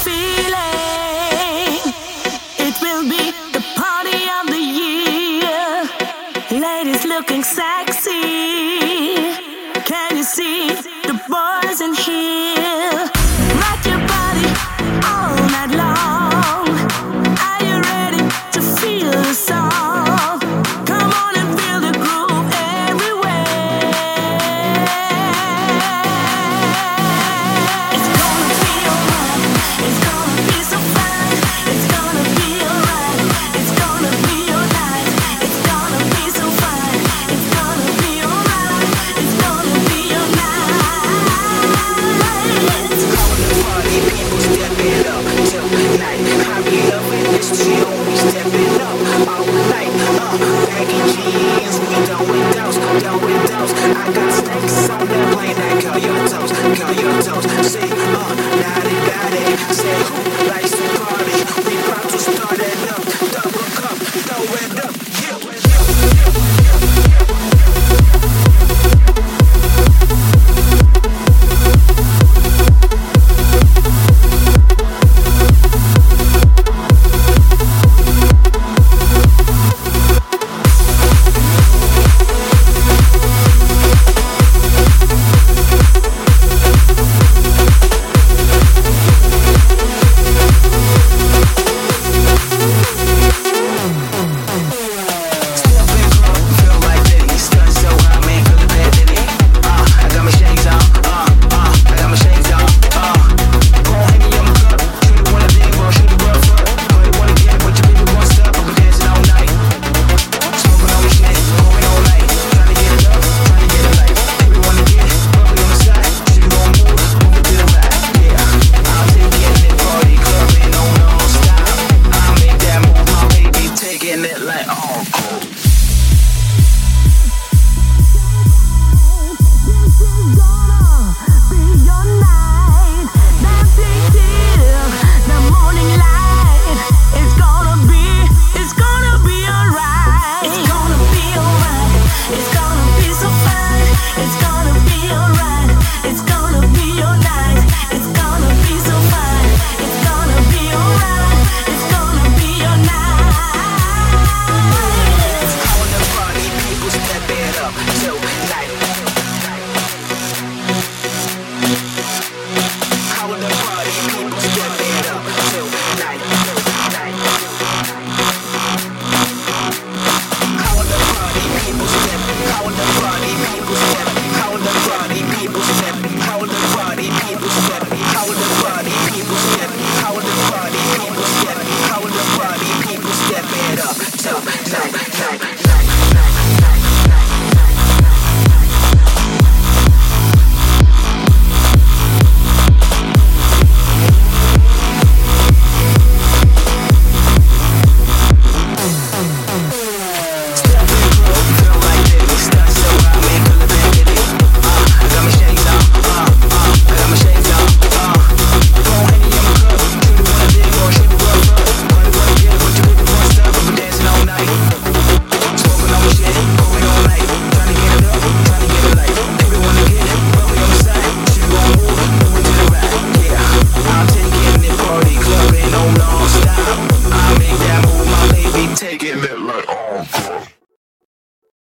feeling. It will be the party of the year. Ladies looking sexy. Can you see the boys in here? Rock your body all night long. Are you ready to feel the song? Come on and feel the groove everywhere. It's gonna be alright. It's gonna be so fun. It's gonna be alright. It's gonna be your night. It's gonna be so fun. It's gonna be alright. It's gonna be your night. Party people stepping up tonight. Hurry up and listen to you. We stepping up all night. Baggy jeans, we doing those. I got snakes on that plane that curl your toes. Say, naughty, say who likes to